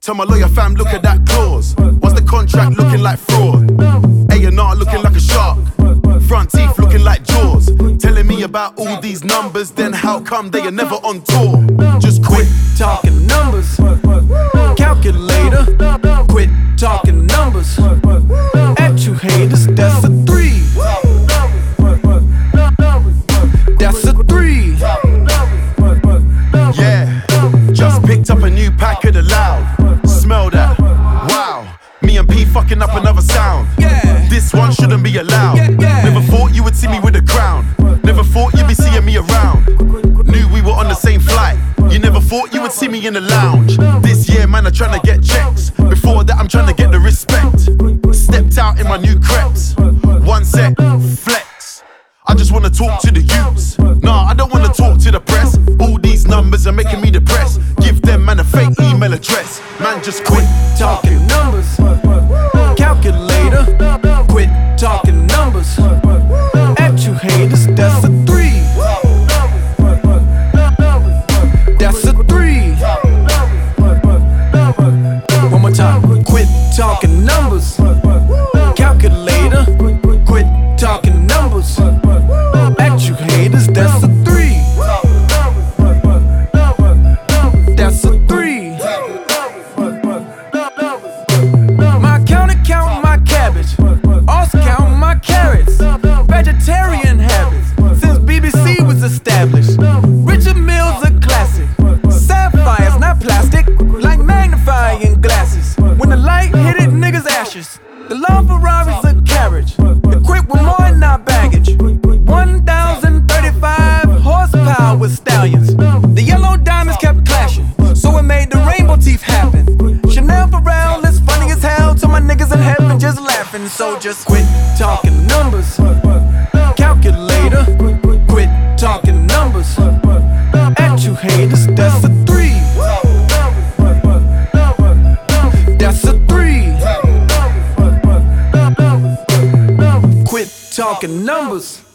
Tell my lawyer fam, look at that clause. What's the contract looking like fraud? A&R looking like a shark. Front teeth looking like jaws. Telling me about all these numbers, then how come they are never on tour? Just quit talking numbers. Calculator, quit talking numbers. At you haters, that's a 3. That's a 3. Yeah, just picked up a new pack of the loud. Smell that, wow. Me and P fucking up another sound. This one shouldn't be allowed. Never thought you would see me with a crown. Never thought you'd be seeing me around. Knew we were on the same flight. You never thought you would see me in the lounge. This year, man, I'm trying to get checks. Before that, I'm trying to get the respect. Stepped out in my new crepes. One sec, flex. I just wanna talk to the youths. Nah, I don't wanna talk to the press. All these numbers are making me depressed. Give them, man, a fake email address. Man, just quit talking numbers. Calculator, quit talking numbers. At you haters, that's a 3. That's a 3. One more time. Quit talking numbers. Calculator, quit talking numbers. At you haters, that's a 3. That's a 3. My accountant count my cabbage, also count my carrots. Vegetarian habits since BBC was established. Richard Mills a classic. Sapphires, not plastic, like magnifying glasses. When the light hit it, niggas ashes. The law Ferrari's a carriage, equipped with more than our baggage. 1,035 horsepower with stallions. The yellow diamonds kept clashing, so it made the rainbow teeth happen. Chanel Pharrell is funny as hell to my niggas in heaven just laughing. So just quit talking numbers. Calculator, quit talking numbers. At you haters, that's a 3. That's a 3. Quit talking numbers.